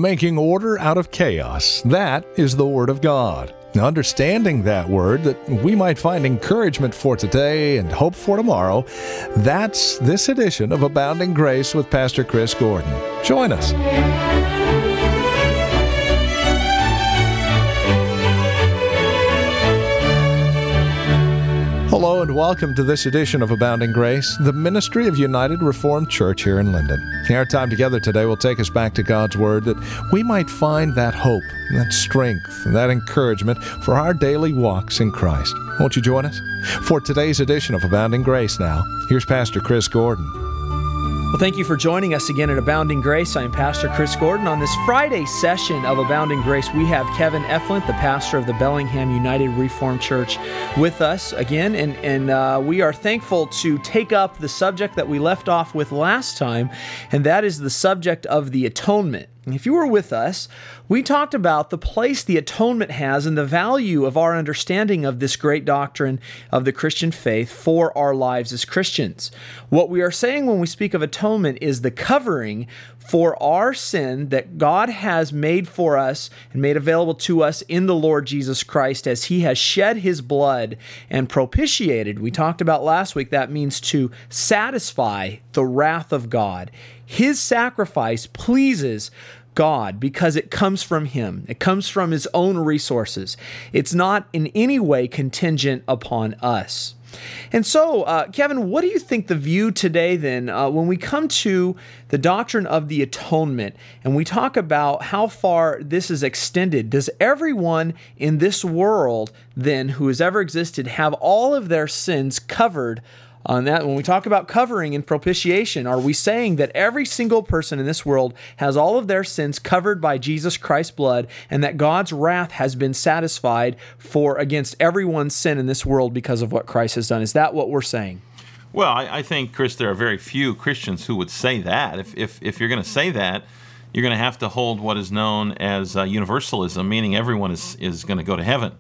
making order out of chaos. That is the Word of God. Now, understanding that Word, that we might find encouragement for today and hope for tomorrow, that's this edition of Abounding Grace with Pastor Chris Gordon. Join us. Hello and welcome to this edition of Abounding Grace, the ministry of United Reformed Church here in Linden. Our time together today will take us back to God's Word that we might find that hope, that strength, and that encouragement for our daily walks in Christ. Won't you join us? For today's edition of Abounding Grace now, here's Pastor Chris Gordon. Well, thank you for joining us again at Abounding Grace. I'm Pastor Chris Gordon. On this Friday session of Abounding Grace, we have Kevin Eflint, the pastor of the Bellingham United Reformed Church, with us again. And we are thankful to take up the subject that we left off with last time, and that is the subject of the atonement. If you were with us, we talked about the place the atonement has and the value of our understanding of this great doctrine of the Christian faith for our lives as Christians. What we are saying when we speak of atonement is the covering for our sin that God has made for us and made available to us in the Lord Jesus Christ as He has shed His blood and propitiated. We talked about last week that means to satisfy the wrath of God. His sacrifice pleases God because it comes from Him. It comes from His own resources. It's not in any way contingent upon us. And so, Kevin, what do you think the view today then, when we come to the doctrine of the atonement and we talk about how far this is extended, does everyone in this world then who has ever existed have all of their sins covered on that? When we talk about covering and propitiation, are we saying that every single person in this world has all of their sins covered by Jesus Christ's blood and that God's wrath has been satisfied for against everyone's sin in this world because of what Christ has done? Is that what we're saying? Well, I think, Chris, there are very few Christians who would say that. If you're going to say that, you're going to have to hold what is known as universalism, meaning everyone is going to go to heaven.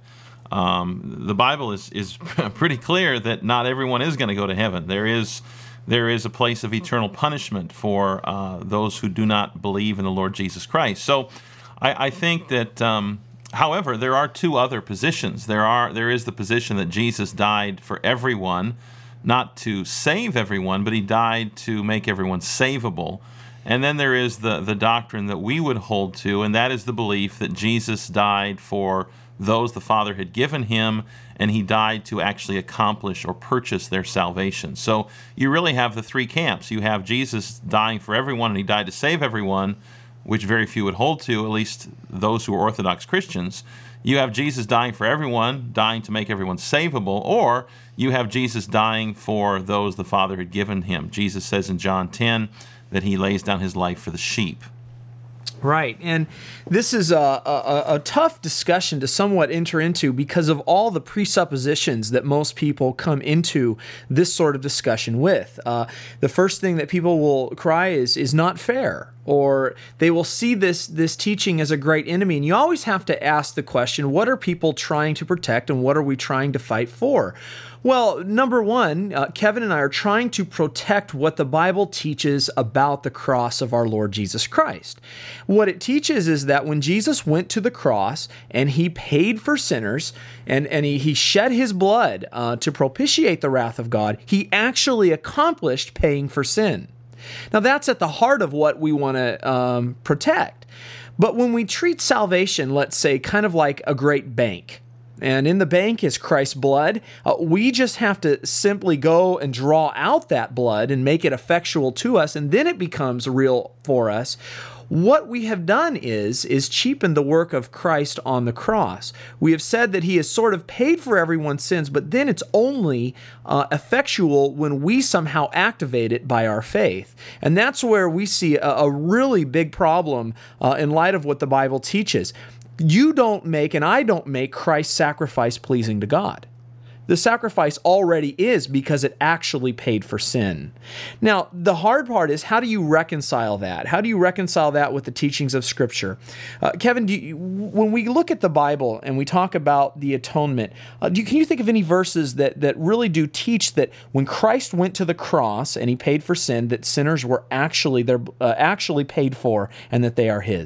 The Bible is pretty clear that not everyone is going to go to heaven. There is a place of eternal punishment for those who do not believe in the Lord Jesus Christ. So I think that, however, there are two other positions. There is the position that Jesus died for everyone, not to save everyone, but He died to make everyone savable. And then there is the doctrine that we would hold to, and that is the belief that Jesus died for those the Father had given Him, and He died to actually accomplish or purchase their salvation. So you really have the three camps. You have Jesus dying for everyone, and He died to save everyone, which very few would hold to, at least those who are Orthodox Christians. You have Jesus dying for everyone, dying to make everyone savable, or you have Jesus dying for those the Father had given Him. Jesus says in John 10 that He lays down His life for the sheep. Right, and this is a tough discussion to somewhat enter into because of all the presuppositions that most people come into this sort of discussion with. The first thing that people will cry is not fair, or they will see this teaching as a great enemy. And you always have to ask the question, what are people trying to protect and what are we trying to fight for? Well, number one, Kevin and I are trying to protect what the Bible teaches about the cross of our Lord Jesus Christ. What it teaches is that when Jesus went to the cross and He paid for sinners and he shed His blood to propitiate the wrath of God, He actually accomplished paying for sin. Now, that's at the heart of what we want to protect. But when we treat salvation, let's say, kind of like a great bank, and in the bank is Christ's blood, we just have to simply go and draw out that blood and make it effectual to us, and then it becomes real for us. What we have done is cheapen the work of Christ on the cross. We have said that He has sort of paid for everyone's sins, but then it's only effectual when we somehow activate it by our faith. And that's where we see a really big problem in light of what the Bible teaches. You don't make, and I don't make, Christ's sacrifice pleasing to God. The sacrifice already is because it actually paid for sin. Now, the hard part is, how do you reconcile that? How do you reconcile that with the teachings of Scripture? Kevin, when we look at the Bible and we talk about the atonement, can you think of any verses that really do teach that when Christ went to the cross and He paid for sin, that sinners were actually paid for and that they are His?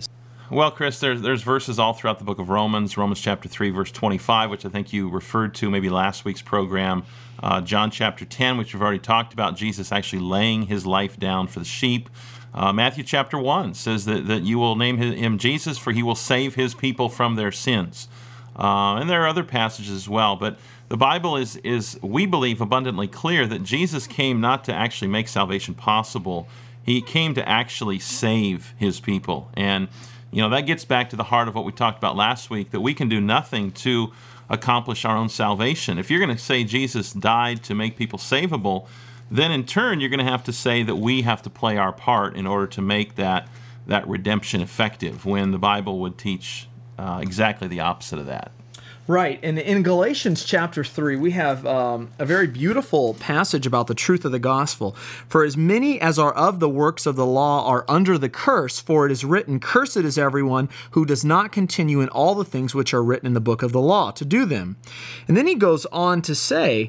Well, Chris, there's verses all throughout the book of Romans, Romans chapter 3, verse 25, which I think you referred to maybe last week's program. John chapter 10, which we've already talked about, Jesus actually laying his life down for the sheep. Matthew chapter 1 says that you will name him Jesus, for he will save his people from their sins. And there are other passages as well, but the Bible is, we believe, abundantly clear that Jesus came not to actually make salvation possible. He came to actually save his people. And that gets back to the heart of what we talked about last week, that we can do nothing to accomplish our own salvation. If you're going to say Jesus died to make people savable, then in turn you're going to have to say that we have to play our part in order to make that redemption effective, when the Bible would teach exactly the opposite of that. Right. And in Galatians chapter 3, we have a very beautiful passage about the truth of the gospel. For as many as are of the works of the law are under the curse, for it is written, cursed is everyone who does not continue in all the things which are written in the book of the law to do them. And then he goes on to say,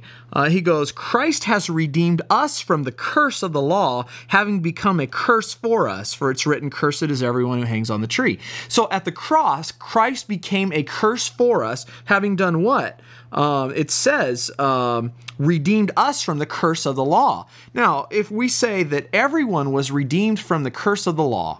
Christ has redeemed us from the curse of the law, having become a curse for us, for it's written, cursed is everyone who hangs on the tree. So at the cross, Christ became a curse for us, having done what? It says, redeemed us from the curse of the law. Now, if we say that everyone was redeemed from the curse of the law,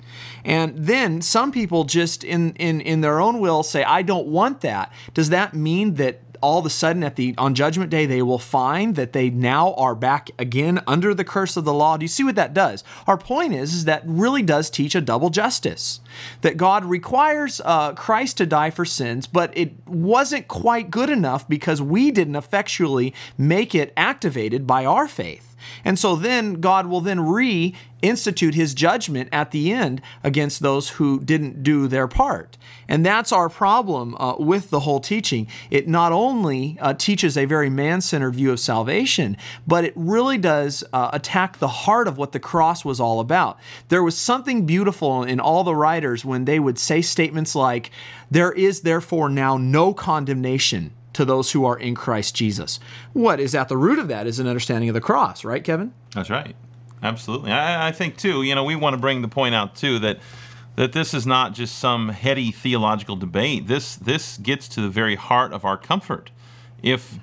and then some people just in their own will say, I don't want that, does that mean that all of a sudden on Judgment Day they will find that they now are back again under the curse of the law? Do you see what that does? Our point is that really does teach a double justice. That God requires Christ to die for sins, but it wasn't quite good enough because we didn't effectually make it activated by our faith. And so then God will then reinstitute his judgment at the end against those who didn't do their part. And that's our problem with the whole teaching. It not only teaches a very man-centered view of salvation, but it really does attack the heart of what the cross was all about. There was something beautiful in all the writers when they would say statements like, there is therefore now no condemnation to those who are in Christ Jesus. What is at the root of that is an understanding of the cross, right, Kevin? That's right. Absolutely. I think, too, we want to bring the point out, too, that this is not just some heady theological debate. This gets to the very heart of our comfort. If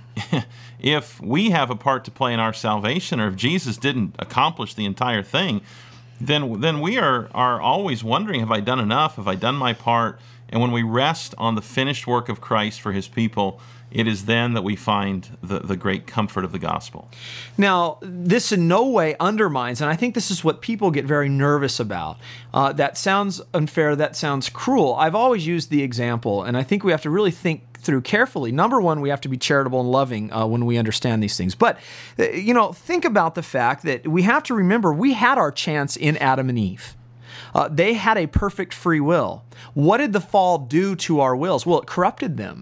we have a part to play in our salvation, or if Jesus didn't accomplish the entire thing, then we are always wondering, have I done enough? Have I done my part? And when we rest on the finished work of Christ for his people, it is then that we find the great comfort of the gospel. Now, this in no way undermines, and I think this is what people get very nervous about. That sounds unfair, that sounds cruel. I've always used the example, and I think we have to really think through carefully. Number one, we have to be charitable and loving when we understand these things. But, think about the fact that we have to remember we had our chance in Adam and Eve. They had a perfect free will. What did the fall do to our wills? Well, it corrupted them.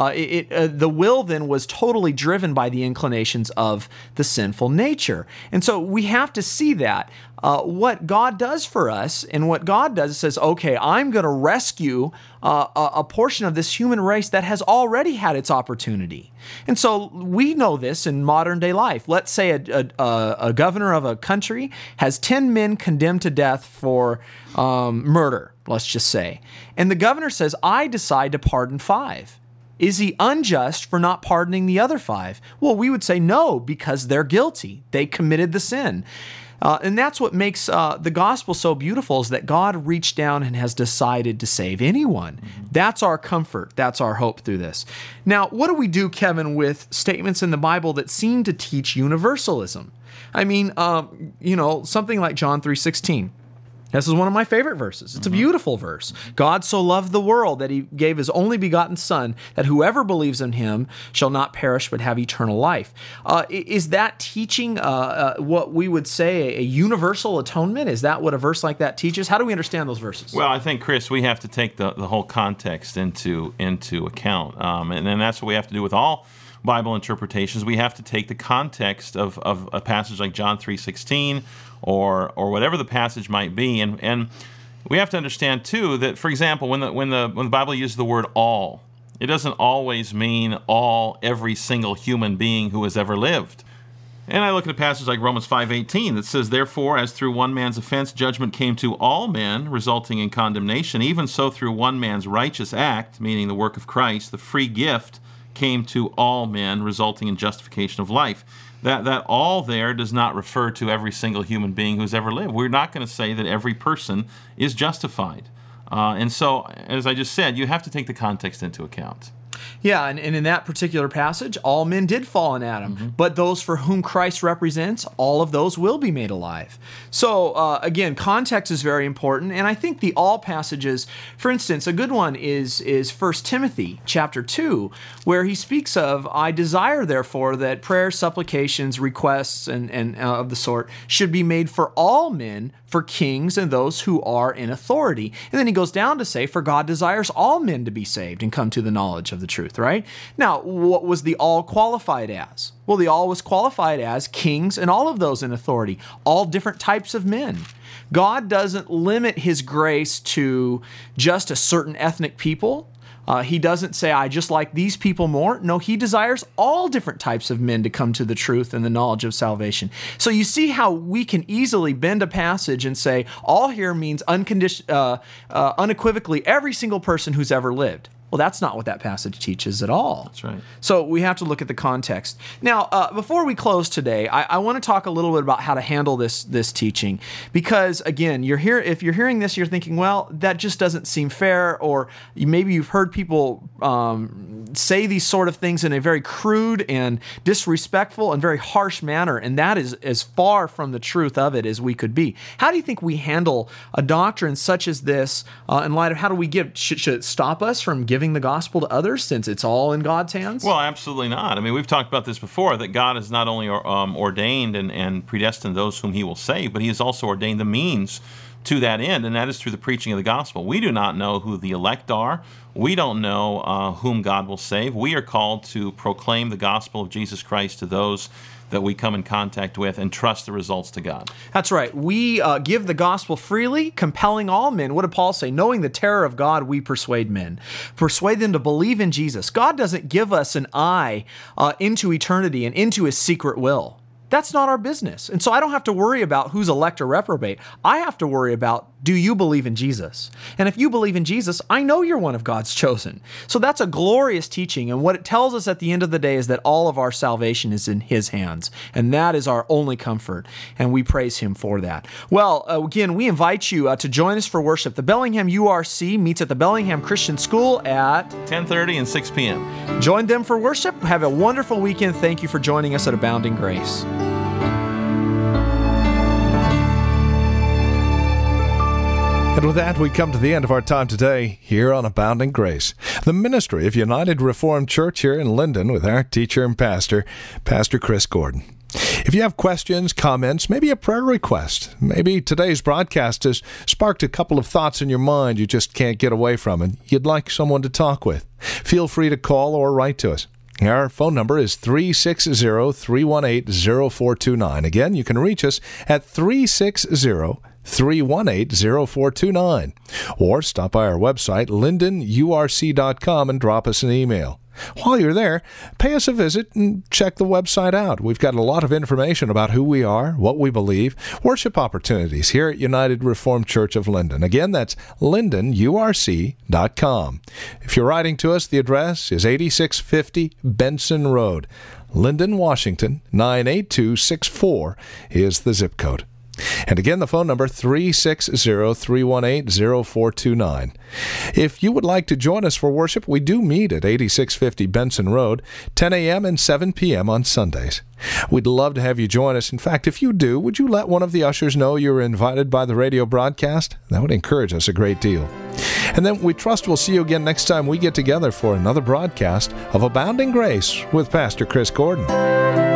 The will then was totally driven by the inclinations of the sinful nature. And so we have to see that. What God does for us, and what God does is says, okay, I'm going to rescue a portion of this human race that has already had its opportunity. And so we know this in modern day life. Let's say a governor of a country has 10 men condemned to death for murder, let's just say. And the governor says, I decide to pardon 5. Is he unjust for not pardoning the other 5? Well, we would say no, because they're guilty. They committed the sin. And that's what makes the gospel so beautiful, is that God reached down and has decided to save anyone. That's our comfort. That's our hope through this. Now, what do we do, Kevin, with statements in the Bible that seem to teach universalism? I mean, something like John 3:16. This is one of my favorite verses. It's a beautiful verse. God so loved the world that he gave his only begotten Son, that whoever believes in him shall not perish but have eternal life. Is that teaching what we would say a universal atonement? Is that what a verse like that teaches? How do we understand those verses? Well, I think, Chris, we have to take the whole context into account. And then that's what we have to do with all Bible interpretations. We have to take the context of a passage like John 3:16 or whatever the passage might be, and we have to understand too that, for example, when the Bible uses the word all, it doesn't always mean every single human being who has ever lived. And I look at a passage like Romans 5:18 that says, "Therefore, as through one man's offense judgment came to all men, resulting in condemnation, even so through one man's righteous act," meaning the work of Christ, "the free gift came to all men, resulting in justification of life." That all there does not refer to every single human being who's ever lived. We're not going to say that every person is justified. And so, as I just said, you have to take the context into account. Yeah, and in that particular passage, all men did fall in Adam, but those for whom Christ represents, all of those will be made alive. So, again, context is very important, and I think the all passages, for instance, a good one is 1 Timothy chapter 2, where he speaks of, "I desire, therefore, that prayers, supplications, requests, and of the sort should be made for all men, for kings and those who are in authority." And then he goes down to say, "For God desires all men to be saved and come to the knowledge of the truth," right? Now, what was the all qualified as? Well, the all was qualified as kings and all of those in authority, all different types of men. God doesn't limit his grace to just a certain ethnic people. He doesn't say, "I just like these people more." No, he desires all different types of men to come to the truth and the knowledge of salvation. So you see how we can easily bend a passage and say, all here means unequivocally every single person who's ever lived. Well, that's not what that passage teaches at all. That's right. So we have to look at the context. Now, before we close today, I want to talk a little bit about how to handle this teaching. Because, again, if you're hearing this, you're thinking, well, that just doesn't seem fair, or maybe you've heard people say these sort of things in a very crude and disrespectful and very harsh manner, and that is as far from the truth of it as we could be. How do you think we handle a doctrine such as this in light of how do we give? Should it stop us from giving the gospel to others since it's all in God's hands? Well, absolutely not. I mean, we've talked about this before, that God has not only ordained and predestined those whom he will save, but he has also ordained the means to that end, and that is through the preaching of the gospel. We do not know who the elect are. We don't know whom God will save. We are called to proclaim the gospel of Jesus Christ to those that we come in contact with and trust the results to God. That's right. We give the gospel freely, compelling all men. What did Paul say? Knowing the terror of God, we persuade men. Persuade them to believe in Jesus. God doesn't give us an eye into eternity and into his secret will. That's not our business. And so I don't have to worry about who's elect or reprobate. I have to worry about, do you believe in Jesus? And if you believe in Jesus, I know you're one of God's chosen. So that's a glorious teaching. And what it tells us at the end of the day is that all of our salvation is in his hands. And that is our only comfort. And we praise him for that. Well, again, we invite you to join us for worship. The Bellingham URC meets at the Bellingham Christian School at 10:30 and 6 p.m. Join them for worship. Have a wonderful weekend. Thank you for joining us at Abounding Grace. And with that, we come to the end of our time today here on Abounding Grace, the ministry of United Reformed Church here in Linden with our teacher and pastor, Pastor Chris Gordon. If you have questions, comments, maybe a prayer request, maybe today's broadcast has sparked a couple of thoughts in your mind you just can't get away from and you'd like someone to talk with, feel free to call or write to us. Our phone number is 360-318-0429. Again, you can reach us at 360-318-0429. Or stop by our website, lindenurc.com, and drop us an email. While you're there, pay us a visit and check the website out. We've got a lot of information about who we are, what we believe, worship opportunities here at United Reformed Church of Linden. Again, that's lindenurc.com. If you're writing to us, the address is 8650 Benson Road, Linden, Washington, 98264 is the zip code. And again, the phone number, 360-318-0429. If you would like to join us for worship, we do meet at 8650 Benson Road, 10 a.m. and 7 p.m. on Sundays. We'd love to have you join us. In fact, if you do, would you let one of the ushers know you were invited by the radio broadcast? That would encourage us a great deal. And then we trust we'll see you again next time we get together for another broadcast of Abounding Grace with Pastor Chris Gordon.